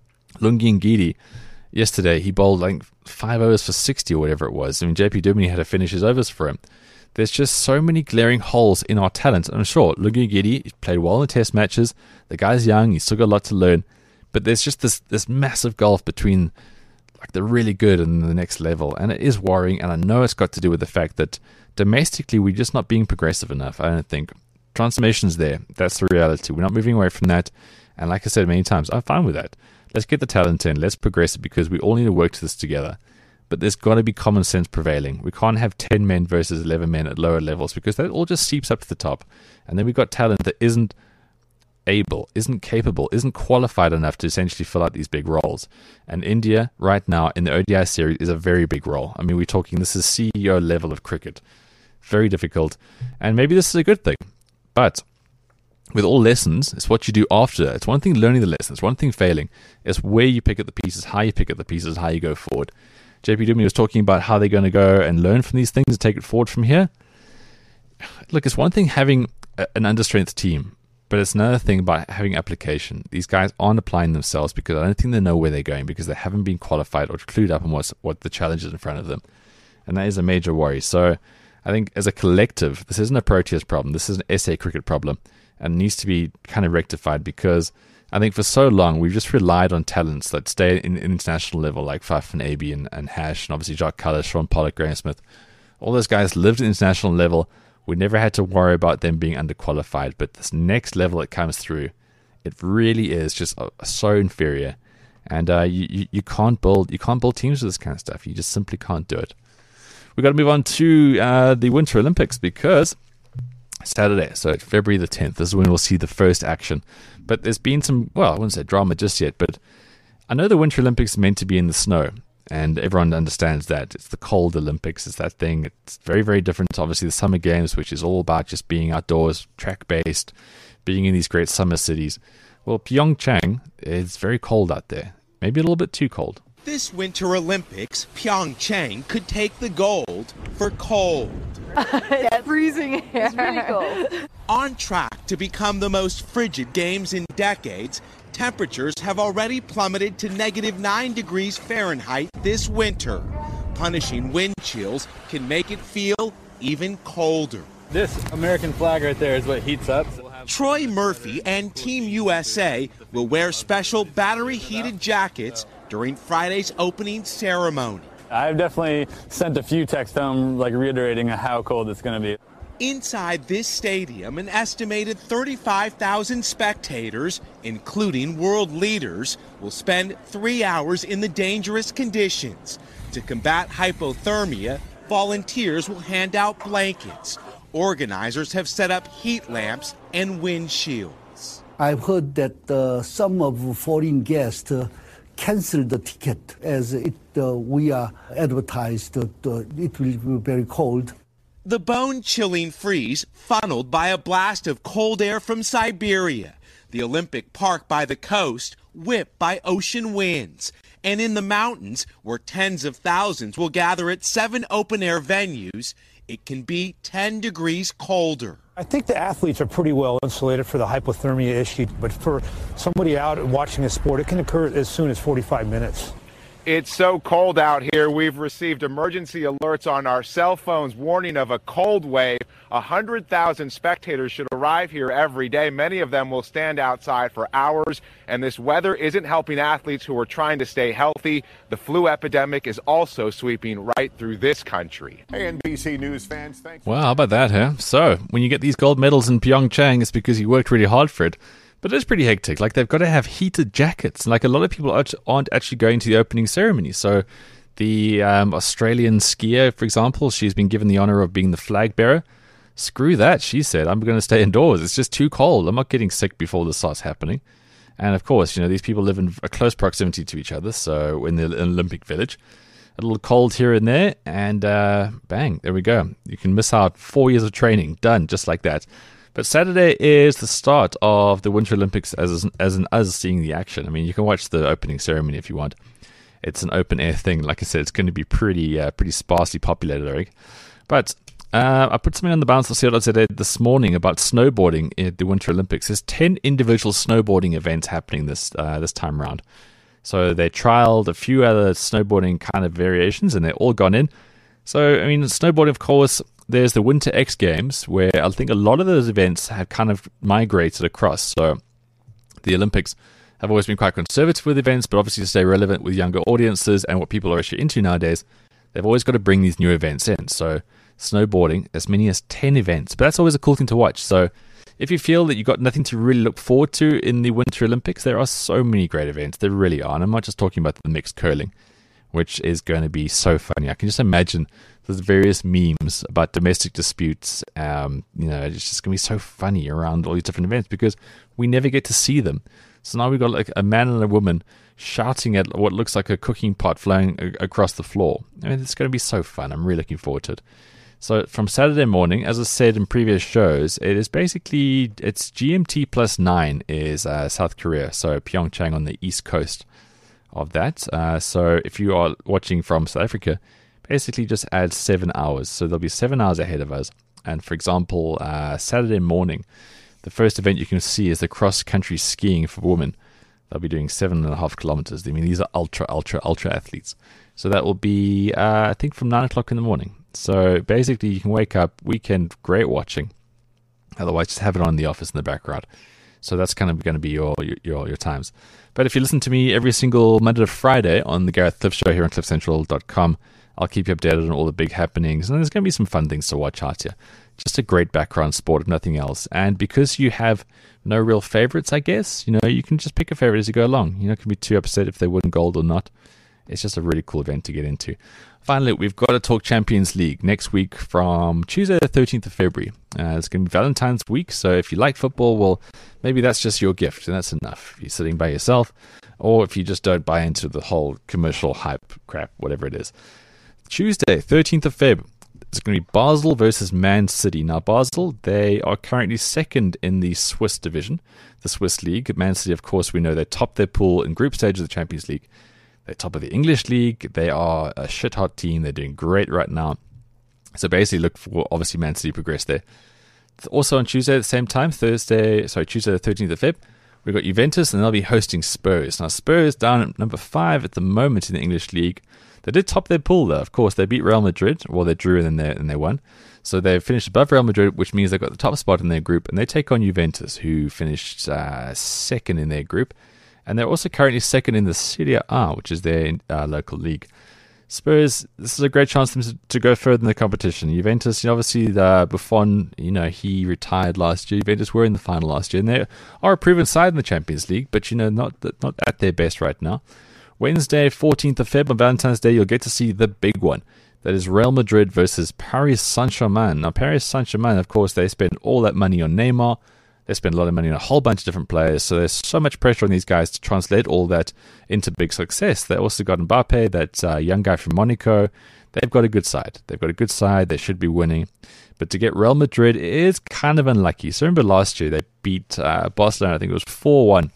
Lungi Ngidi, yesterday, he bowled like five overs for sixty or whatever it was. I mean, J P Duminy had to finish his overs for him. There's just so many glaring holes in our talent. I'm sure Lungi Ngidi played well in the test matches. The guy's young. He's still got a lot to learn. But there's just this, this massive gulf between like the really good and the next level. And it is worrying. And I know it's got to do with the fact that domestically, we're just not being progressive enough, I don't think. Transformation's there. That's the reality. We're not moving away from that. And like I said many times, I'm fine with that. Let's get the talent in. Let's progress it because we all need to work to this together. But there's got to be common sense prevailing. We can't have ten men versus eleven men at lower levels because that all just seeps up to the top. And then we've got talent that isn't able, isn't capable, isn't qualified enough to essentially fill out these big roles. And India right now in the O D I series is a very big role. I mean, we're talking, this is C E O level of cricket. Very difficult. And maybe this is a good thing. But with all lessons, it's what you do after. It's one thing learning the lessons, it's one thing failing. It's where you pick up the pieces, how you pick up the pieces, how you go forward. J P Duminy was talking about how they're going to go and learn from these things and take it forward from here. Look, it's one thing having a, an understrength team, but it's another thing about having application. These guys aren't applying themselves because I don't think they know where they're going because they haven't been qualified or clued up on what's, what the challenge is in front of them. And that is a major worry. So I think as a collective, this isn't a Proteas problem. This is an S A cricket problem and needs to be kind of rectified because I think for so long we've just relied on talents that stay in, in international level like Faf and A B and, and Hash and obviously Jacques Kallis, Sean Pollock, Graham Smith. All those guys lived at international level. We never had to worry about them being underqualified. But this next level that comes through, it really is just uh, so inferior. And uh, you, you, you can't build you can't build teams with this kind of stuff. You just simply can't do it. We've got to move on to uh, the Winter Olympics because Saturday, so February the tenth, this is when we'll see the first action. But there's been some, well, I wouldn't say drama just yet, but I know the Winter Olympics are meant to be in the snow, and everyone understands that. It's the cold Olympics, it's that thing. It's very, very different to obviously the Summer Games, which is all about just being outdoors, track-based, being in these great summer cities. Well, Pyeongchang is very cold out there, maybe a little bit too cold. This Winter Olympics, Pyeongchang could take the gold for cold. It's freezing here. It's really cold. On track to become the most frigid games in decades, temperatures have already plummeted to negative nine degrees Fahrenheit this winter. Punishing wind chills can make it feel even colder. This American flag right there is what heats up. Troy Murphy and Team U S A will wear special battery-heated jackets during Friday's opening ceremony. I've definitely sent a few texts home, like reiterating how cold it's going to be. Inside this stadium, an estimated thirty-five thousand spectators, including world leaders, will spend three hours in the dangerous conditions. To combat hypothermia, volunteers will hand out blankets. Organizers have set up heat lamps and wind shields. I've heard that uh, some of foreign guests uh, canceled the ticket as it uh, we are advertised that uh, it will be very cold. The bone-chilling freeze funneled by a blast of cold air from Siberia. The Olympic Park by the coast whipped by ocean winds. And in the mountains, where tens of thousands will gather at seven open-air venues, it can be ten degrees colder. I think the athletes are pretty well insulated for the hypothermia issue, but for somebody out watching a sport, it can occur as soon as forty-five minutes. It's so cold out here, we've received emergency alerts on our cell phones warning of a cold wave. one hundred thousand spectators should arrive here every day. Many of them will stand outside for hours, and this weather isn't helping athletes who are trying to stay healthy. The flu epidemic is also sweeping right through this country. Hey, N B C News fans, thanks. Well, how about that, huh? So, when you get these gold medals in Pyeongchang, it's because you worked really hard for it. But it's pretty hectic. Like, they've got to have heated jackets. Like, a lot of people aren't actually going to the opening ceremony. So, the um, Australian skier, for example, she's been given the honor of being the flag bearer. Screw that, she said. I'm going to stay indoors. It's just too cold. I'm not getting sick before this starts happening. And, of course, you know, these people live in a close proximity to each other. So, in the Olympic Village, a little cold here and there. And, uh, bang, there we go. You can miss out four years of training. Done, just like that. But Saturday is the start of the Winter Olympics as as an us seeing the action. I mean, you can watch the opening ceremony if you want. It's an open air thing. Like I said, it's going to be pretty uh, pretty sparsely populated, I think. But uh, I put something on the Bounce dot co dot z a this morning about snowboarding at the Winter Olympics. There's ten individual snowboarding events happening this uh, this time around. So they trialed a few other snowboarding kind of variations, and they're all gone in. So, I mean, snowboarding, of course, there's the Winter X Games, where I think a lot of those events have kind of migrated across. So the Olympics have always been quite conservative with events, but obviously to stay relevant with younger audiences and what people are actually into nowadays, they've always got to bring these new events in. So snowboarding, as many as ten events. But that's always a cool thing to watch. So if you feel that you've got nothing to really look forward to in the Winter Olympics, there are so many great events. There really are. And I'm not just talking about the mixed curling, which is going to be so funny. I can just imagine there's various memes about domestic disputes. Um, you know, it's just going to be so funny around all these different events because we never get to see them. So now we've got like a man and a woman shouting at what looks like a cooking pot flying a- across the floor. I mean, it's going to be so fun. I'm really looking forward to it. So from Saturday morning, as I said in previous shows, it is basically, it's G M T plus nine is uh, South Korea. So Pyeongchang on the east coast of that. Uh, so if you are watching from South Africa, basically just add seven hours. So there'll be seven hours ahead of us. And for example, uh, Saturday morning, the first event you can see is the cross-country skiing for women. They'll be doing seven and a half kilometers. I mean, these are ultra, ultra, ultra athletes. So that will be, uh, I think, from nine o'clock in the morning. So basically, you can wake up, weekend, great watching. Otherwise, just have it on in the office in the background. So that's kind of going to be your, your your times. But if you listen to me every single Monday to Friday on the Gareth Cliff Show here on cliff central dot com, I'll keep you updated on all the big happenings. And there's going to be some fun things to watch out here. Just a great background sport, if nothing else. And because you have no real favorites, I guess, you know, you can just pick a favorite as you go along. You're not going to be too upset if they win gold or not. It's just a really cool event to get into. Finally, we've got to talk Champions League next week from Tuesday the thirteenth of February. Uh, it's going to be Valentine's week, so if you like football, well, maybe that's just your gift, and that's enough. If you're sitting by yourself, or if you just don't buy into the whole commercial hype crap, whatever it is. Tuesday, thirteenth of February, it's going to be Basel versus Man City. Now, Basel, they are currently second in the Swiss division, the Swiss League. Man City, of course, we know they topped their pool in group stage of the Champions League. They're top of the English League. They are a shit-hot team. They're doing great right now. So basically look for, obviously, Man City progress there. Also on Tuesday at the same time, Thursday, sorry, Tuesday the thirteenth of February, we've got Juventus, and they'll be hosting Spurs. Now, Spurs down at number five at the moment in the English League. They did top their pool, though. Of course, they beat Real Madrid. Well, they drew and then they, and they won. So they've finished above Real Madrid, which means they've got the top spot in their group, and they take on Juventus, who finished uh, second in their group. And they're also currently second in the Serie A, which is their uh, local league. Spurs, this is a great chance for them to, to go further in the competition. Juventus, you know, obviously, the Buffon, you know, he retired last year. Juventus were in the final last year, and they are a proven side in the Champions League, but, you know, not not at their best right now. Wednesday, fourteenth of February, on Valentine's Day, you'll get to see the big one. That is Real Madrid versus Paris Saint-Germain. Now, Paris Saint-Germain, of course, they spend all that money on Neymar. They spend a lot of money on a whole bunch of different players. So there's so much pressure on these guys to translate all that into big success. They also got Mbappe, that uh, young guy from Monaco. They've got a good side. They've got a good side. They should be winning. But to get Real Madrid is kind of unlucky. So remember last year they beat uh, Barcelona, I think it was four one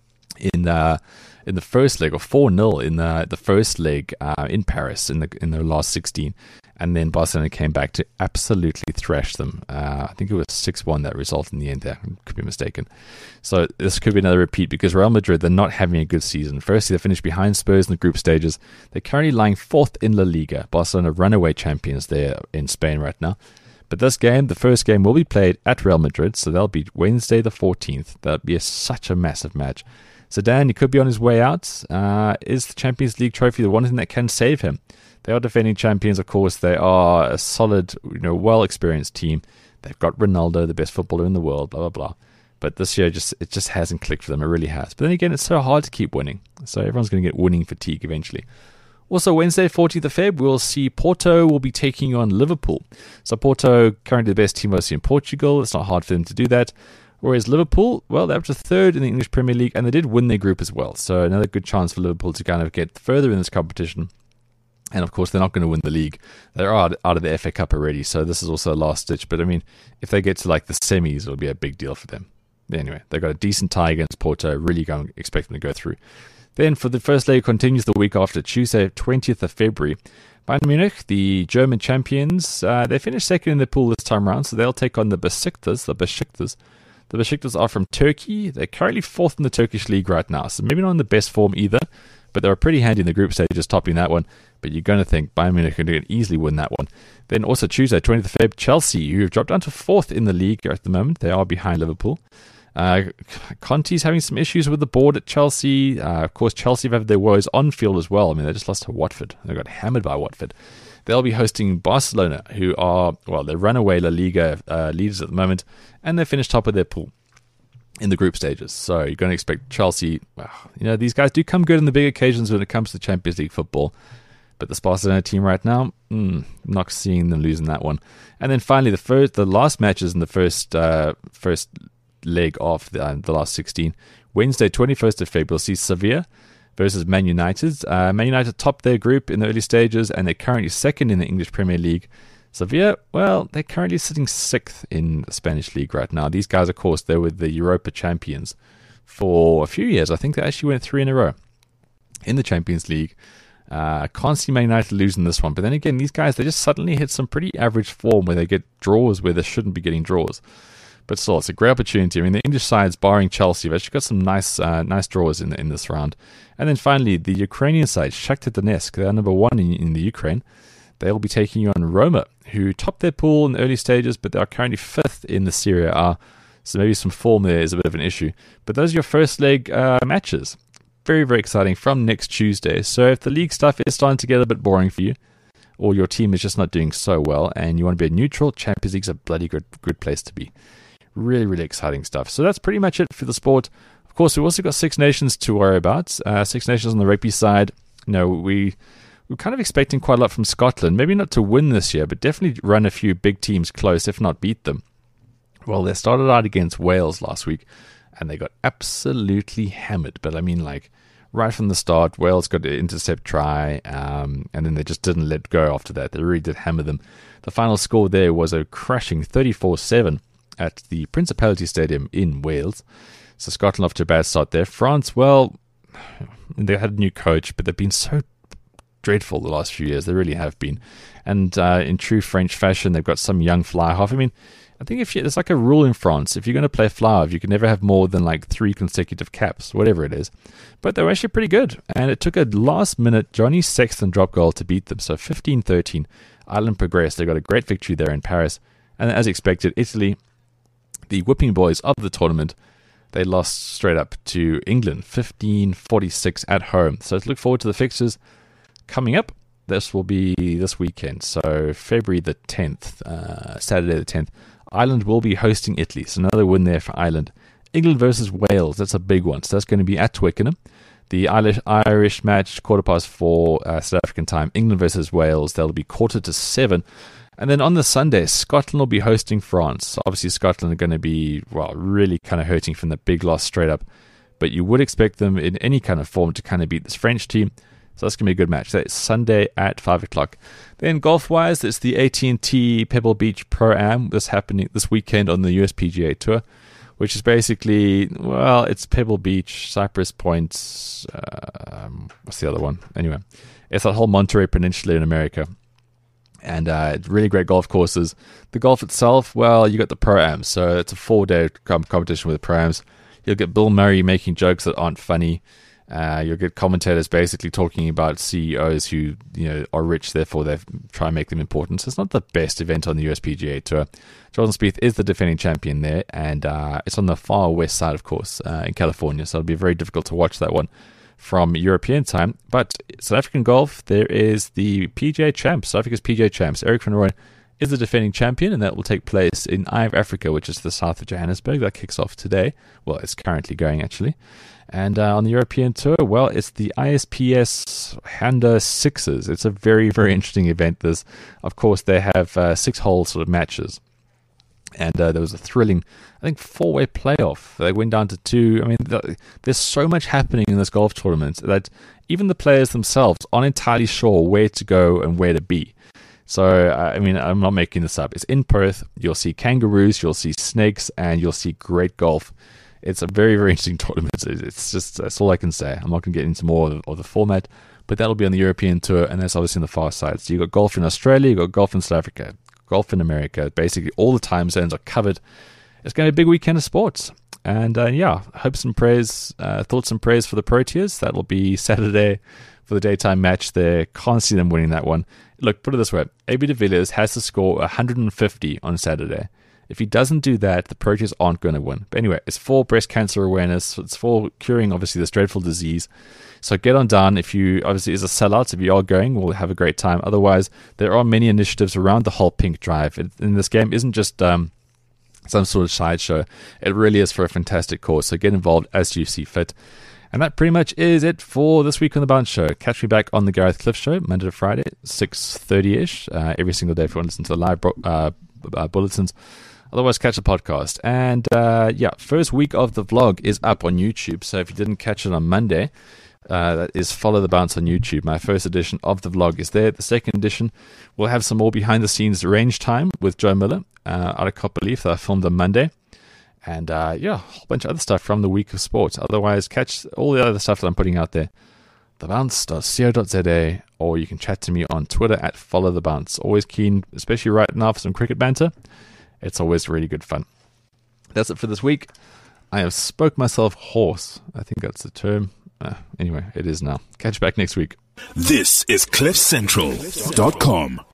in uh, in the first leg, or four nil in the the first leg uh, in Paris in the in the last sixteen. And then Barcelona came back to absolutely thrash them. Uh, I think it was six one that result in the end there. Could be mistaken. So this could be another repeat because Real Madrid, they're not having a good season. Firstly, they finished behind Spurs in the group stages. They're currently lying fourth in La Liga. Barcelona runaway champions there in Spain right now. But this game, the first game, will be played at Real Madrid. So that'll be Wednesday the fourteenth. That'll be a, such a massive match. Zidane, he could be on his way out. Uh, is the Champions League trophy the one thing that can save him? They are defending champions, of course. They are a solid, you know, well-experienced team. They've got Ronaldo, the best footballer in the world, blah, blah, blah. But this year, just it just hasn't clicked for them. It really has. But then again, it's so hard to keep winning. So everyone's going to get winning fatigue eventually. Also, Wednesday, fourteenth of February, we'll see Porto will be taking on Liverpool. So Porto, currently the best team obviously in Portugal. It's not hard for them to do that. Whereas Liverpool, well, they're up to third in the English Premier League, and they did win their group as well. So another good chance for Liverpool to kind of get further in this competition. And, of course, they're not going to win the league. They're out, out of the F A Cup already, so this is also a last ditch. But, I mean, if they get to, like, the semis, it'll be a big deal for them. Anyway, they've got a decent tie against Porto. Really going to expect them to go through. Then, for the first leg, continues the week after, Tuesday, twentieth of February. Bayern Munich, the German champions, uh, they finished second in their pool this time around, so they'll take on the Besiktas, the Besiktas. The Besiktas are from Turkey. They're currently fourth in the Turkish league right now, so maybe not in the best form either. But they were pretty handy in the group stages, topping that one. But you're going to think Bayern Munich can easily win that one. Then also Tuesday, twentieth of February, Chelsea, who have dropped down to fourth in the league at the moment. They are behind Liverpool. Uh, Conte's having some issues with the board at Chelsea. Uh, of course, Chelsea have had their woes on field as well. I mean, they just lost to Watford. They got hammered by Watford. They'll be hosting Barcelona, who are, well, they're runaway La Liga uh, leaders at the moment. And they finished top of their pool in the group stages. So you're going to expect Chelsea, well, you know, these guys do come good in the big occasions when it comes to Champions League football. But the Barcelona team right now, mm, not seeing them losing that one. And then finally, the first, the last matches in the first uh, first leg of the, uh, the last sixteen. Wednesday, twenty-first of February, we'll see Sevilla versus Man United. Uh, Man United topped their group in the early stages, and they're currently second in the English Premier League. Sevilla, well, they're currently sitting sixth in the Spanish league right now. These guys, of course, they were the Europa champions for a few years. I think they actually went three in a row in the Champions League. Uh, can't see Man United losing this one. But then again, these guys, they just suddenly hit some pretty average form where they get draws where they shouldn't be getting draws. But still, it's a great opportunity. I mean, the English sides, barring Chelsea, have actually got some nice uh, nice draws in in this round. And then finally, the Ukrainian side, Shakhtar Donetsk, they're number one in, in the Ukraine. They'll be taking on Roma, who topped their pool in the early stages, but they are currently fifth in the Serie A. So maybe some form there is a bit of an issue. But those are your first leg uh, matches. Very, very exciting from next Tuesday. So if the league stuff is starting to get a bit boring for you, or your team is just not doing so well, and you want to be a neutral, Champions League's a bloody good, good place to be. Really, really exciting stuff. So that's pretty much it for the sport. Of course, we've also got Six Nations to worry about. Uh, Six Nations on the rugby side. You know, we... We're kind of expecting quite a lot from Scotland. Maybe not to win this year, but definitely run a few big teams close, if not beat them. Well, they started out against Wales last week, and they got absolutely hammered. But I mean, like, right from the start, Wales got an intercept try, um, and then they just didn't let go after that. They really did hammer them. The final score there was a crushing thirty-four seven at the Principality Stadium in Wales. So Scotland off to a bad start there. France, well, they had a new coach, but they've been so dreadful the last few years. They really have been. And uh, in true French fashion, they've got some young fly half. I mean, I think if you, there's like a rule in France, if you're going to play fly half, you can never have more than like three consecutive caps, whatever it is. But they were actually pretty good. And it took a last minute Johnny Sexton drop goal to beat them. So fifteen thirteen, Ireland progressed. They got a great victory there in Paris. And as expected, Italy, the whipping boys of the tournament, they lost straight up to England, fifteen forty-six at home. So let's look forward to the fixtures coming up. This will be this weekend, so February the tenth, uh, Saturday the tenth. Ireland will be hosting Italy, so another win there for Ireland. England versus Wales, that's a big one. So that's going to be at Twickenham. The Irish, Irish match, quarter past four uh, South African time, England versus Wales. That'll be quarter to seven. And then on the Sunday, Scotland will be hosting France. Obviously, Scotland are going to be, well, really kind of hurting from the big loss straight up. But you would expect them in any kind of form to kind of beat this French team. So that's going to be a good match. That's Sunday at five o'clock. Then golf-wise, it's the A T and T Pebble Beach Pro-Am. This happening this weekend on the U S P G A Tour, which is basically, well, it's Pebble Beach, Cypress Point, uh, um, what's the other one? Anyway, it's that whole Monterey Peninsula in America. And uh, really great golf courses. The golf itself, well, you got the Pro-Am. So it's a four-day com- competition with the Pro-Ams. You'll get Bill Murray making jokes that aren't funny. Uh, you'll get commentators basically talking about C E Os who, you know, are rich, therefore they try and make them important. So it's not the best event on the U S P G A Tour. Jordan Spieth is the defending champion there, and uh, it's on the far west side, of course, uh, in California. So it'll be very difficult to watch that one from European time. But South African golf, there is the P G A champs, South Africa's P G A champs. Erik van Rooyen is the defending champion, and that will take place in Eye of Africa, which is to the south of Johannesburg. That kicks off today. Well, it's currently going, actually. And uh, on the European Tour, well, it's the I S P S Honda Sixes. It's a very, very interesting event. There's, of course, they have uh, six-hole sort of matches. And uh, there was a thrilling, I think, four-way playoff. They went down to two. I mean, the, there's so much happening in this golf tournament that even the players themselves aren't entirely sure where to go and where to be. So, uh, I mean, I'm not making this up. It's in Perth. You'll see kangaroos, you'll see snakes, and you'll see great golf. It's a very, very interesting tournament. It's just, that's all I can say. I'm not going to get into more of, of the format, but that'll be on the European Tour, and that's obviously on the far side. So you've got golf in Australia, you've got golf in South Africa, golf in America. Basically, all the time zones are covered. It's going to be a big weekend of sports. And uh, yeah, hopes and prayers, uh, thoughts and prayers for the Proteas. That'll be Saturday for the daytime match there. Can't see them winning that one. Look, put it this way. A B de Villiers has to score one hundred fifty on Saturday. If he doesn't do that, the Proteas aren't going to win. But anyway, it's for breast cancer awareness. It's for curing, obviously, this dreadful disease. So get on down. If you, obviously, as a sellout, if you are going, we'll have a great time. Otherwise, there are many initiatives around the whole Pink Drive. It, and this game isn't just um, some sort of sideshow. It really is for a fantastic cause. So get involved as you see fit. And that pretty much is it for this week on The Bounce Show. Catch me back on the Gareth Cliff Show, Monday to Friday, six thirty-ish, uh, every single day if you want to listen to the live bro- uh, uh, bulletins. Otherwise, catch the podcast. And uh, yeah, first week of the vlog is up on YouTube. So if you didn't catch it on Monday, uh, that is Follow the Bounce on YouTube. My first edition of the vlog is there. The second edition will have some more behind-the-scenes range time with Joe Miller uh, out of Copperleaf that I filmed on Monday. And uh, yeah, a whole bunch of other stuff from the week of sports. Otherwise, catch all the other stuff that I'm putting out there. the bounce dot co dot z a, or you can chat to me on Twitter at Follow the Bounce. Always keen, especially right now, for some cricket banter. It's always really good fun. That's it for this week. I have spoke myself hoarse. I think that's the term. Uh, anyway, it is now. Catch you back next week. This is cliff central dot com.